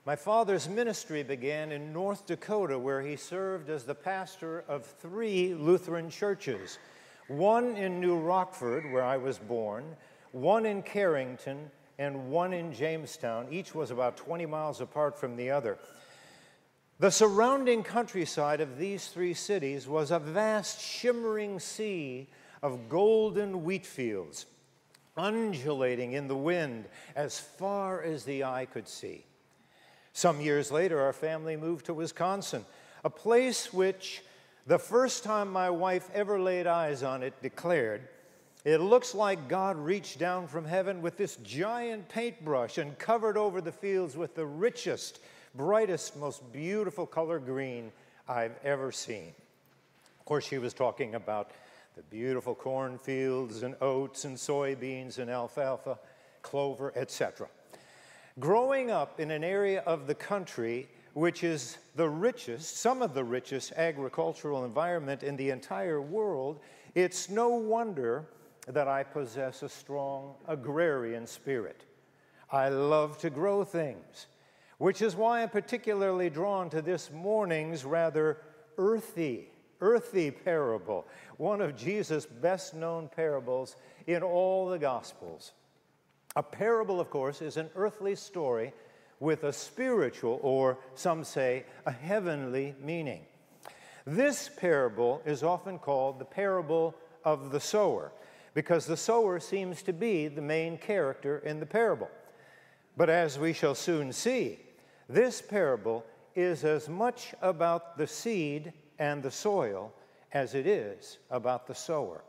My father's ministry began in North Dakota, where he served as the pastor of 3 Lutheran churches, one in New Rockford, where I was born, one in Carrington, and one in Jamestown. Each was about 20 miles apart from the other. The surrounding countryside of these 3 cities was a vast shimmering sea of golden wheat fields, undulating in the wind as far as the eye could see. Some years later, our family moved to Wisconsin, a place which, the first time my wife ever laid eyes on it, declared, "It looks like God reached down from heaven with this giant paintbrush and covered over the fields with the richest, brightest, most beautiful color green I've ever seen." Of course, she was talking about the beautiful cornfields and oats and soybeans and alfalfa, clover, etc. Growing up in an area of the country which is the richest, some of the richest agricultural environment in the entire world, it's no wonder that I possess a strong agrarian spirit. I love to grow things, which is why I'm particularly drawn to this morning's rather earthy parable, one of Jesus' best-known parables in all the Gospels. A parable, of course, is an earthly story with a spiritual, or some say, a heavenly meaning. This parable is often called the parable of the sower, because the sower seems to be the main character in the parable. But as we shall soon see, this parable is as much about the seed and the soil as it is about the sower.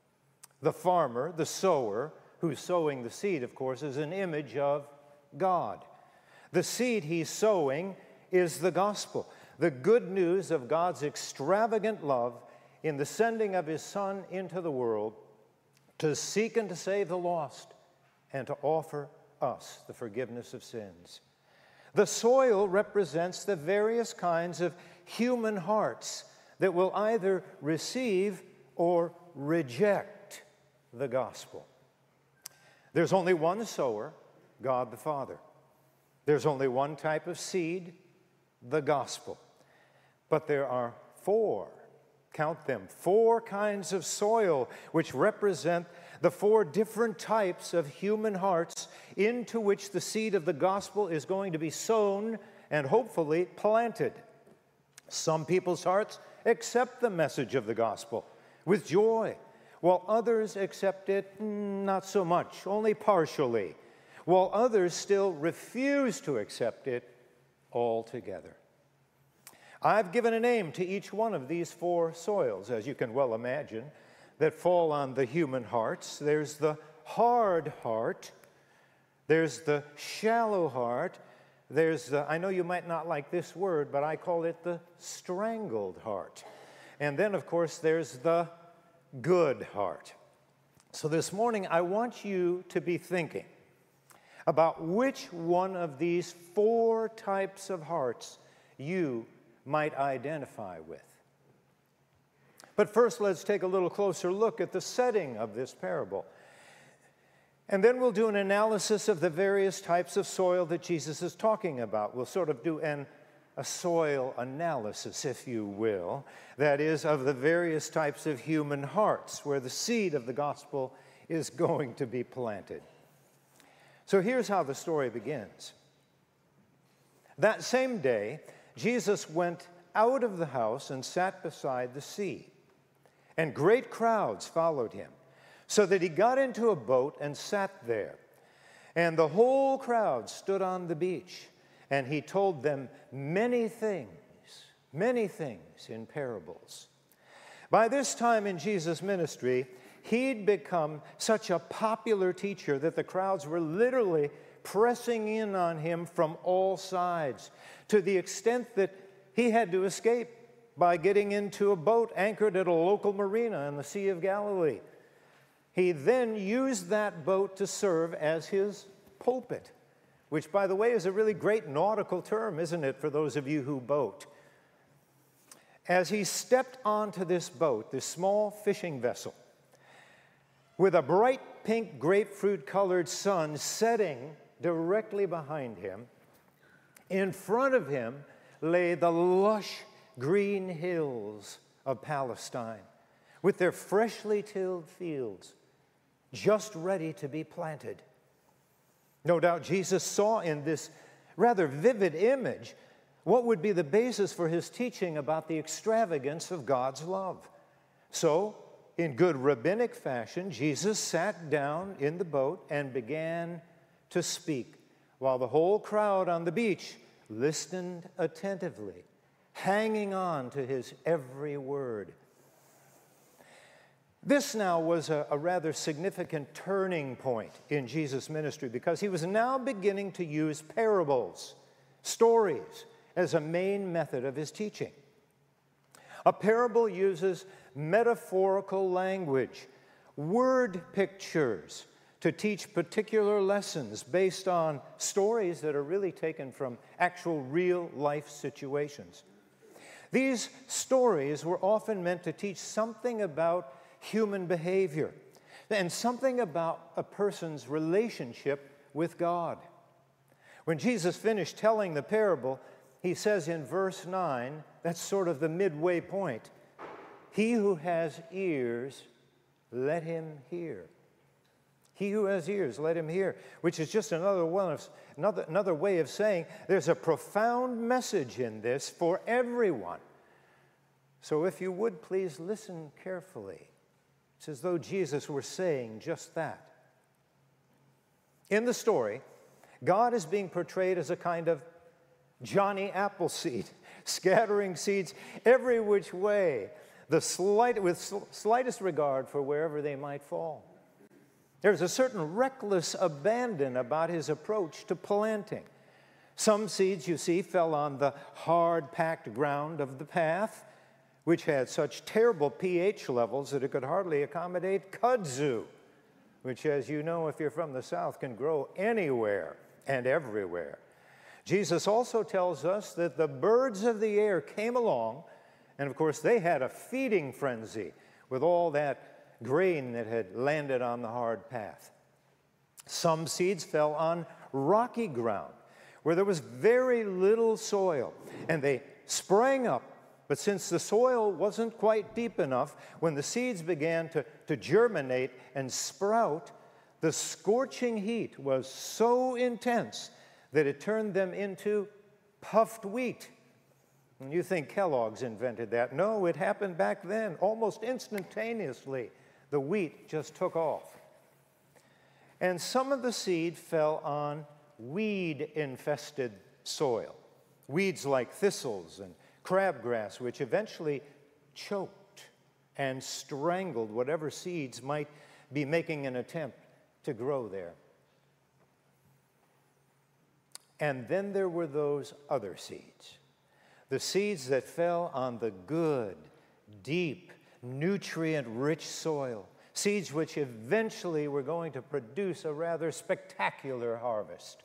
The farmer, the sower, who's sowing the seed, of course, is an image of God. The seed he's sowing is the gospel, the good news of God's extravagant love in the sending of his Son into the world to seek and to save the lost and to offer us the forgiveness of sins. The soil represents the various kinds of human hearts that will either receive or reject the gospel. There's only one sower, God the Father. There's only one type of seed, the gospel. But there are 4, count them, 4 kinds of soil which represent the 4 different types of human hearts into which the seed of the gospel is going to be sown and hopefully planted. Some people's hearts accept the message of the gospel with joy, while others accept it not so much, only partially, while others still refuse to accept it altogether. I've given a name to each one of these 4 soils, as you can well imagine, that fall on the human hearts. There's the hard heart, there's the shallow heart, there's the, I know you might not like this word, but I call it the strangled heart. And then, of course, there's the good heart. So this morning, I want you to be thinking about which one of these 4 types of hearts you might identify with. But first, let's take a little closer look at the setting of this parable. And then we'll do an analysis of the various types of soil that Jesus is talking about. We'll sort of do a soil analysis, if you will, that is, of the various types of human hearts where the seed of the gospel is going to be planted. So here's how the story begins. That same day, Jesus went out of the house and sat beside the sea, and great crowds followed him, so that he got into a boat and sat there. And the whole crowd stood on the beach, and he told them many things in parables. By this time in Jesus' ministry, he'd become such a popular teacher that the crowds were literally pressing in on him from all sides, to the extent that he had to escape by getting into a boat anchored at a local marina in the Sea of Galilee. He then used that boat to serve as his pulpit, which, by the way, is a really great nautical term, isn't it, for those of you who boat. As he stepped onto this boat, this small fishing vessel, with a bright pink grapefruit-colored sun setting directly behind him, In front of him lay the lush green hills of Palestine with their freshly tilled fields, just ready to be planted. No doubt Jesus saw in this rather vivid image what would be the basis for his teaching about the extravagance of God's love. So, in good rabbinic fashion, Jesus sat down in the boat and began to speak, while the whole crowd on the beach listened attentively, hanging on to his every word. This now was a rather significant turning point in Jesus' ministry because he was now beginning to use parables, stories, as a main method of his teaching. A parable uses metaphorical language, word pictures, to teach particular lessons based on stories that are really taken from actual real-life situations. These stories were often meant to teach something about human behavior and something about a person's relationship with God. When Jesus finished telling the parable, he says in verse 9, that's sort of the midway point, "He who has ears, let him hear." He who has ears, let him hear, which is just another way of saying there's a profound message in this for everyone. So if you would, please listen carefully. It's as though Jesus were saying just that. In the story, God is being portrayed as a kind of Johnny Appleseed, scattering seeds every which way, with slightest regard for wherever they might fall. There's a certain reckless abandon about his approach to planting. Some seeds, you see, fell on the hard-packed ground of the path, which had such terrible pH levels that it could hardly accommodate kudzu, which, as you know, if you're from the South, can grow anywhere and everywhere. Jesus also tells us that the birds of the air came along, and of course they had a feeding frenzy with all that grain that had landed on the hard path. Some seeds fell on rocky ground where there was very little soil, and they sprang up. But since the soil wasn't quite deep enough, when the seeds began to germinate and sprout, the scorching heat was so intense that it turned them into puffed wheat. And you think Kellogg's invented that. No, it happened back then, almost instantaneously. The wheat just took off. And some of the seed fell on weed-infested soil, weeds like thistles and crabgrass, which eventually choked and strangled whatever seeds might be making an attempt to grow there. And then there were those other seeds, the seeds that fell on the good, deep, nutrient-rich soil, seeds which eventually were going to produce a rather spectacular harvest.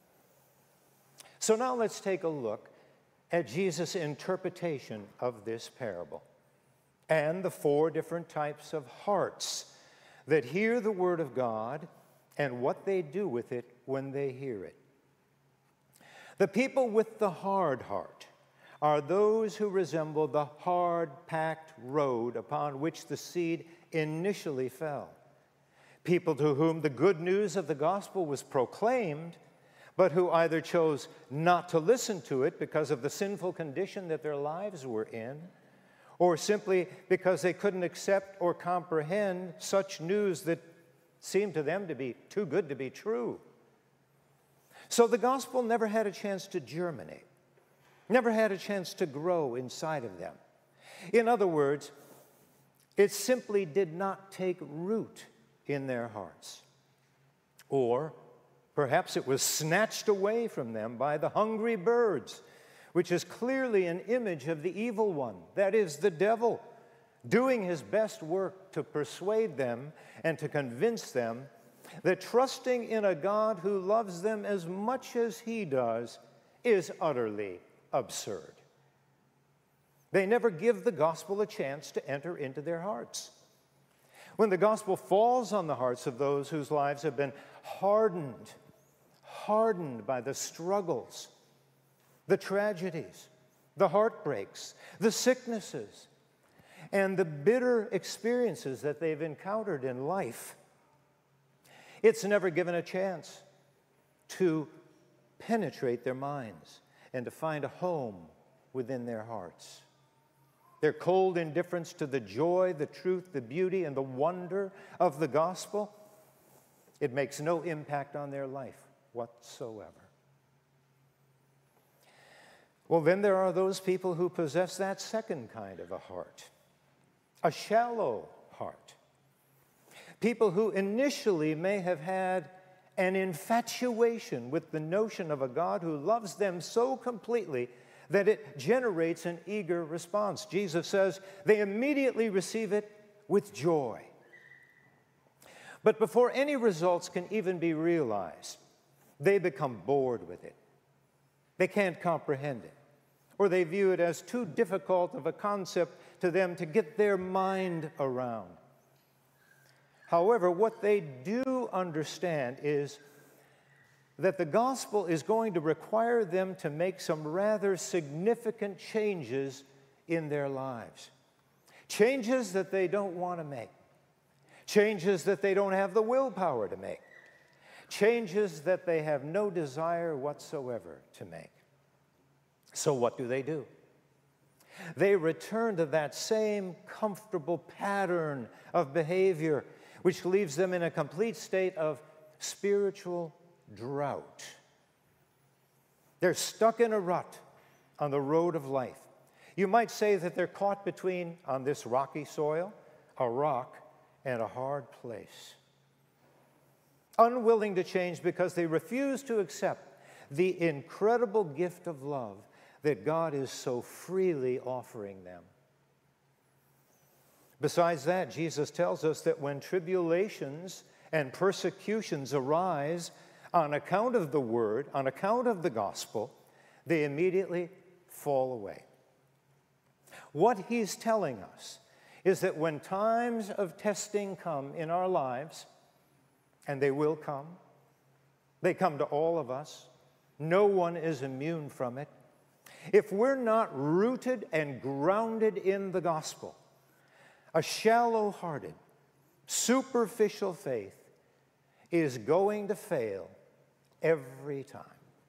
So now let's take a look at Jesus' interpretation of this parable and the four different types of hearts that hear the Word of God and what they do with it when they hear it. The people with the hard heart are those who resemble the hard-packed road upon which the seed initially fell. People to whom the good news of the gospel was proclaimed, but who either chose not to listen to it because of the sinful condition that their lives were in, or simply because they couldn't accept or comprehend such news that seemed to them to be too good to be true. So the gospel never had a chance to germinate, never had a chance to grow inside of them. In other words, it simply did not take root in their hearts. Or perhaps it was snatched away from them by the hungry birds, which is clearly an image of the evil one, that is, the devil, doing his best work to persuade them and to convince them that trusting in a God who loves them as much as he does is utterly absurd. They never give the gospel a chance to enter into their hearts. When the gospel falls on the hearts of those whose lives have been hardened by the struggles the tragedies, the heartbreaks, the sicknesses, and the bitter experiences that they've encountered in life. It's never given a chance to penetrate their minds and to find a home within their hearts. Their cold indifference to the joy, the truth, the beauty, and the wonder of the gospel, it makes no impact on their life whatsoever. Well, then there are those people who possess that second kind of a heart, a shallow heart. People who initially may have had an infatuation with the notion of a God who loves them so completely that it generates an eager response. Jesus says they immediately receive it with joy. But before any results can even be realized, they become bored with it. They can't comprehend it, or they view it as too difficult of a concept to them to get their mind around. However, what they do understand is that the gospel is going to require them to make some rather significant changes in their lives. Changes that they don't want to make. Changes that they don't have the willpower to make. Changes that they have no desire whatsoever to make. So what do? They return to that same comfortable pattern of behavior, which leaves them in a complete state of spiritual drought. They're stuck in a rut on the road of life. You might say that they're caught between, on this rocky soil, a rock and a hard place. Unwilling to change because they refuse to accept the incredible gift of love that God is so freely offering them. Besides that, Jesus tells us that when tribulations and persecutions arise on account of the word, on account of the gospel, they immediately fall away. What he's telling us is that when times of testing come in our lives, and they will come, they come to all of us, no one is immune from it. If we're not rooted and grounded in the gospel, a shallow-hearted, superficial faith is going to fail every time.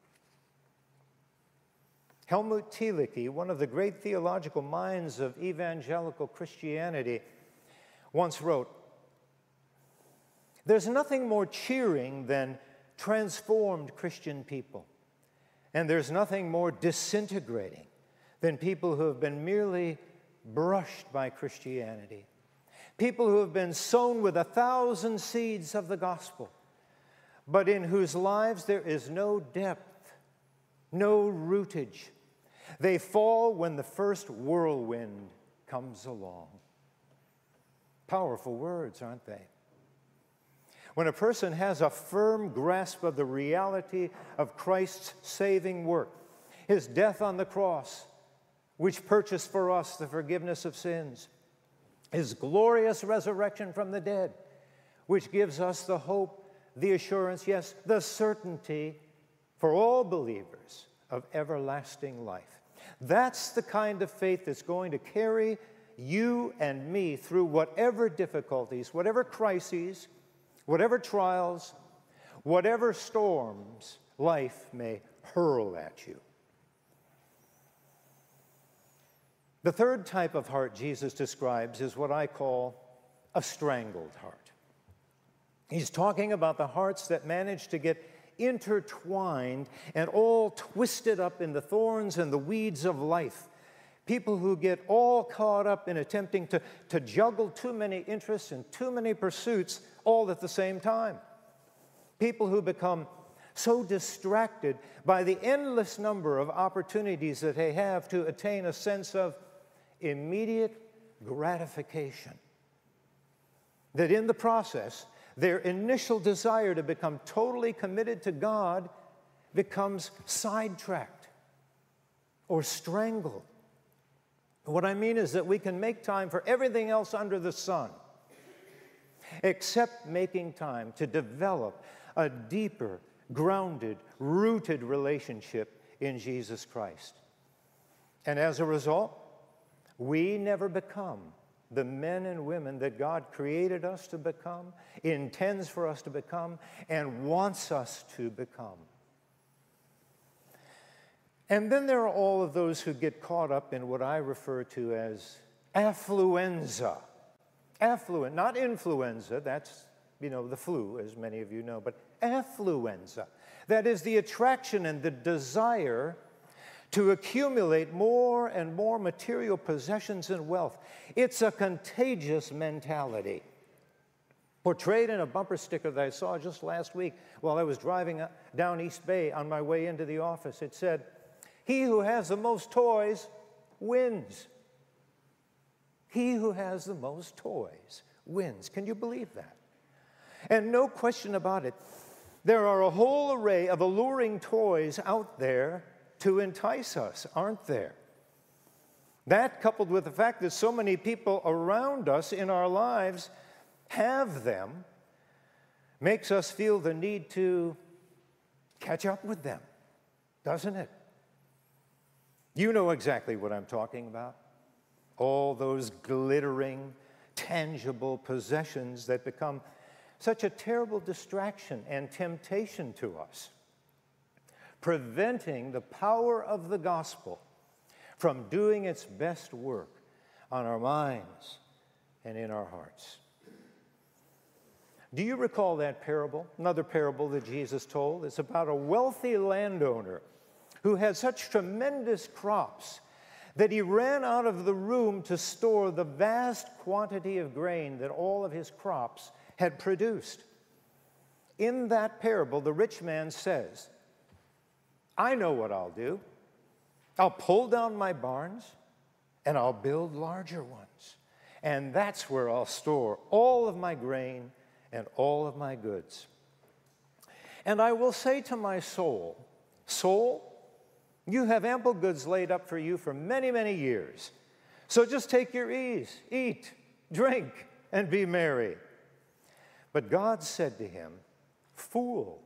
Helmut Thielicke, one of the great theological minds of evangelical Christianity, once wrote, "There's nothing more cheering than transformed Christian people, and there's nothing more disintegrating than people who have been merely brushed by Christianity, people who have been sown with 1,000 seeds of the gospel, but in whose lives there is no depth, no rootage. They fall when the first whirlwind comes along." Powerful words, aren't they? When a person has a firm grasp of the reality of Christ's saving work, his death on the cross, which purchased for us the forgiveness of sins, his glorious resurrection from the dead, which gives us the hope, the assurance, yes, the certainty for all believers of everlasting life. That's the kind of faith that's going to carry you and me through whatever difficulties, whatever crises, whatever trials, whatever storms life may hurl at you. The third type of heart Jesus describes is what I call a strangled heart. He's talking about the hearts that manage to get intertwined and all twisted up in the thorns and the weeds of life. People who get all caught up in attempting to juggle too many interests and too many pursuits all at the same time. People who become so distracted by the endless number of opportunities that they have to attain a sense of immediate gratification, that in the process, their initial desire to become totally committed to God becomes sidetracked or strangled. What I mean is that we can make time for everything else under the sun, except making time to develop a deeper, grounded, rooted relationship in Jesus Christ. And as a result, we never become the men and women that God created us to become, intends for us to become, and wants us to become. And then there are all of those who get caught up in what I refer to as affluenza. Affluent, not influenza, that's, the flu, as many of you know, but affluenza. That is the attraction and the desire to accumulate more and more material possessions and wealth. It's a contagious mentality. Portrayed in a bumper sticker that I saw just last week while I was driving down East Bay on my way into the office. It said, "He who has the most toys wins." He who has the most toys wins. Can you believe that? And no question about it, there are a whole array of alluring toys out there to entice us, aren't there? That, coupled with the fact that so many people around us in our lives have them, makes us feel the need to catch up with them, doesn't it? You know exactly what I'm talking about. All those glittering, tangible possessions that become such a terrible distraction and temptation to us, preventing the power of the gospel from doing its best work on our minds and in our hearts. Do you recall that parable? Another parable that Jesus told. It's about a wealthy landowner who had such tremendous crops that he ran out of the room to store the vast quantity of grain that all of his crops had produced. In that parable, the rich man says, "I know what I'll do. I'll pull down my barns and I'll build larger ones. And that's where I'll store all of my grain and all of my goods. And I will say to my soul, 'Soul, you have ample goods laid up for you for many, many years. So just take your ease, eat, drink, and be merry.' But God said to him, 'Fool,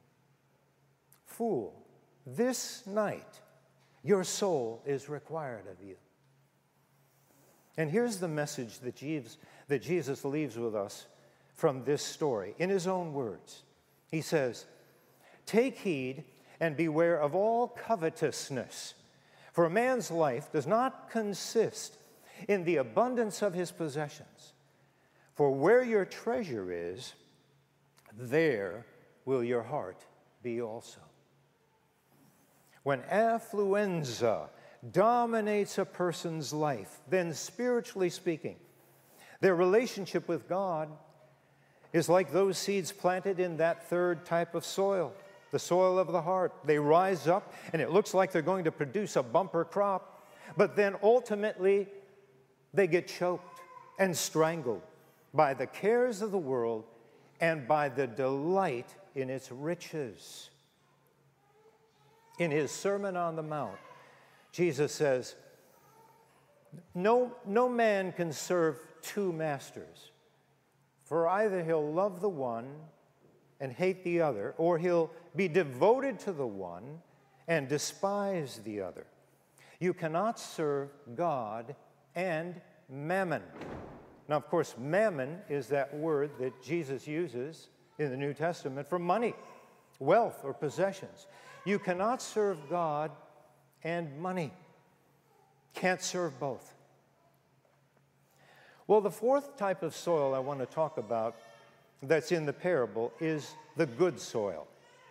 fool, this night your soul is required of you.'" And here's the message that Jesus leaves with us from this story in his own words. He says, "Take heed and beware of all covetousness, for a man's life does not consist in the abundance of his possessions. For where your treasure is, there will your heart be also." When affluenza dominates a person's life, then spiritually speaking, their relationship with God is like those seeds planted in that third type of soil, the soil of the heart. They rise up, and it looks like they're going to produce a bumper crop, but then ultimately they get choked and strangled by the cares of the world and by the delight in its riches. In his Sermon on the Mount, Jesus says, no man can serve two masters, for either he'll love the one and hate the other, or he'll be devoted to the one and despise the other. You cannot serve God and mammon. Now, of course, mammon is that word that Jesus uses in the New Testament for money, wealth, or possessions. You cannot serve God and money. Can't serve both. Well, the fourth type of soil I want to talk about that's in the parable is the good soil.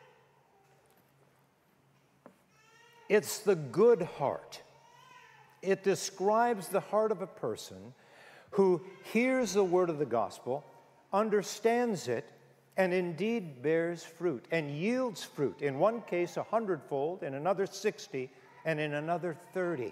It's the good heart. It describes the heart of a person who hears the word of the gospel, understands it, and indeed bears fruit and yields fruit. In one case, 100-fold, in another 60, and in another 30.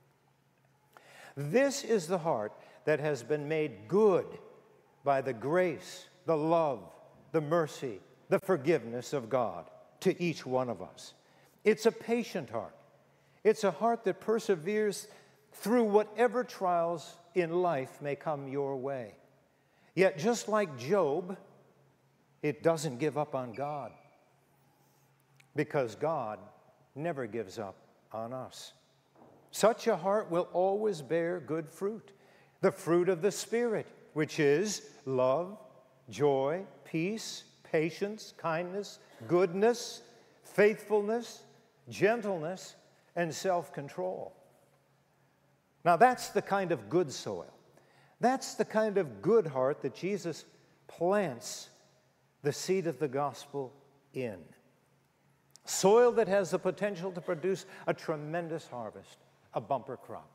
This is the heart that has been made good by the grace, the love, the mercy, the forgiveness of God to each one of us. It's a patient heart. It's a heart that perseveres through whatever trials in life may come your way. Yet just like Job, it doesn't give up on God, because God never gives up on us. Such a heart will always bear good fruit, the fruit of the Spirit, which is love, joy, peace, patience, kindness, goodness, faithfulness, gentleness, and self-control. Now that's the kind of good soil. That's the kind of good heart that Jesus plants the seed of the gospel in. Soil that has the potential to produce a tremendous harvest, a bumper crop.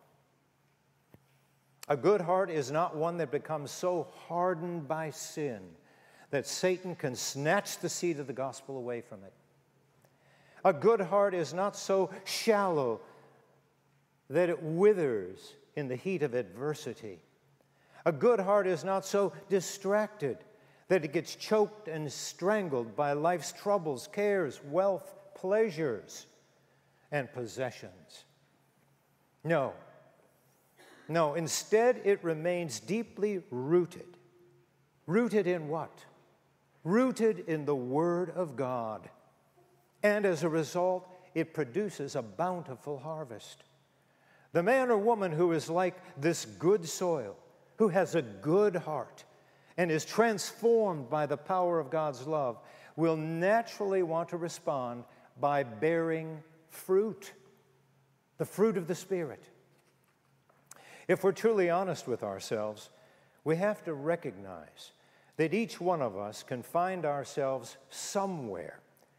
A good heart is not one that becomes so hardened by sin that Satan can snatch the seed of the gospel away from it. A good heart is not so shallow that it withers in the heat of adversity. A good heart is not so distracted that it gets choked and strangled by life's troubles, cares, wealth, pleasures, and possessions. No. Instead, it remains deeply rooted. Rooted in what? Rooted in the Word of God. And as a result, it produces a bountiful harvest. The man or woman who is like this good soil, who has a good heart, and is transformed by the power of God's love, will naturally want to respond by bearing fruit, the fruit of the Spirit. If we're truly honest with ourselves, we have to recognize that each one of us can find ourselves somewhere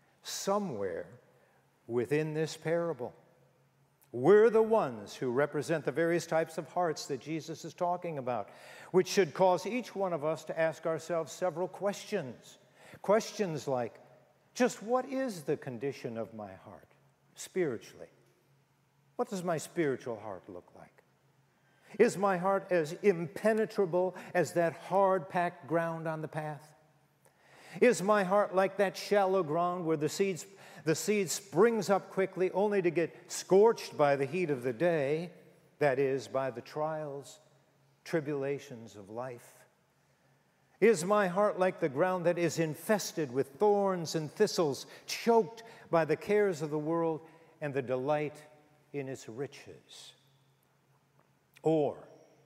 within this parable. We're the ones who represent the various types of hearts that Jesus is talking about, which should cause each one of us to ask ourselves several questions. Questions like, just what is the condition of my heart spiritually? What does my spiritual heart look like? Is my heart as impenetrable as that hard-packed ground on the path? Is my heart like that shallow ground where the seed springs up quickly only to get scorched by the heat of the day, that is, by the trials, tribulations of life? Is my heart like the ground that is infested with thorns and thistles, choked by the cares of the world and the delight in its riches? Or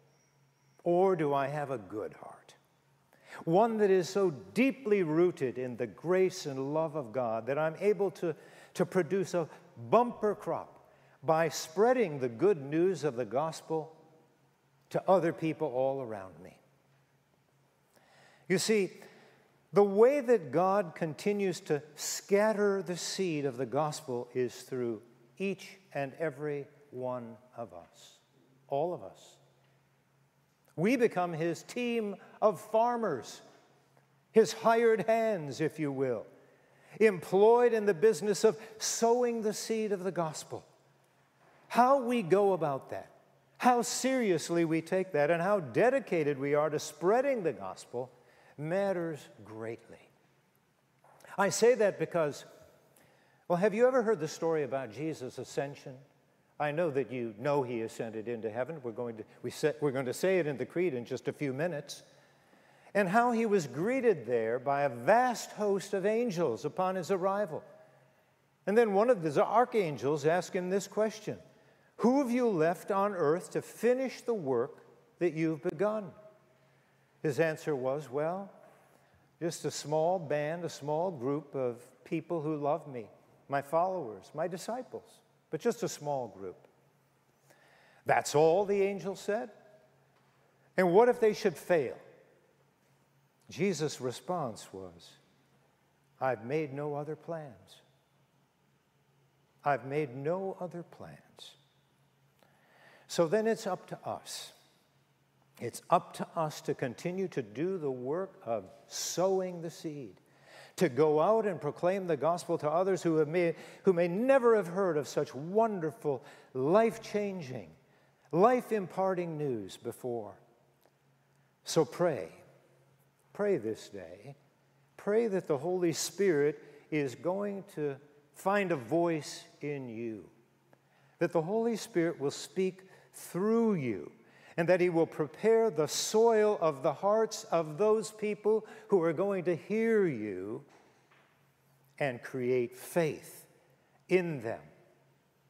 do I have a good heart? One that is so deeply rooted in the grace and love of God that I'm able to produce a bumper crop by spreading the good news of the gospel to other people all around me. You see, the way that God continues to scatter the seed of the gospel is through each and every one of us, all of us. We become his team of farmers, his hired hands, if you will, employed in the business of sowing the seed of the gospel. How we go about that, how seriously we take that, and how dedicated we are to spreading the gospel matters greatly. I say that because, well, have you ever heard the story about Jesus' ascension? I know that you know he ascended into heaven. We're going to say it in the creed in just a few minutes. And how he was greeted there by a vast host of angels upon his arrival. And then one of the archangels asked him this question: who have you left on earth to finish the work that you've begun? His answer was, well, just a small band, a small group of people who love me, my followers, my disciples, but just a small group. That's all, the angel said? And what if they should fail? Jesus' response was, I've made no other plans. I've made no other plans. So then it's up to us. It's up to us to continue to do the work of sowing the seed, to go out and proclaim the gospel to others who may never have heard of such wonderful, life-changing, life-imparting news before. So pray this day. Pray that the Holy Spirit is going to find a voice in you, that the Holy Spirit will speak through you, and that he will prepare the soil of the hearts of those people who are going to hear you and create faith in them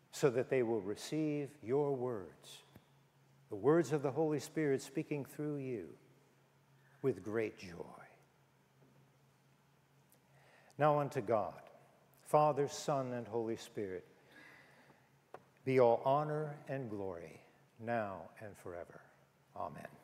so that they will receive your words, the words of the Holy Spirit speaking through you, with great joy. Now unto God, Father, Son, and Holy Spirit, be all honor and glory, now and forever. Amen.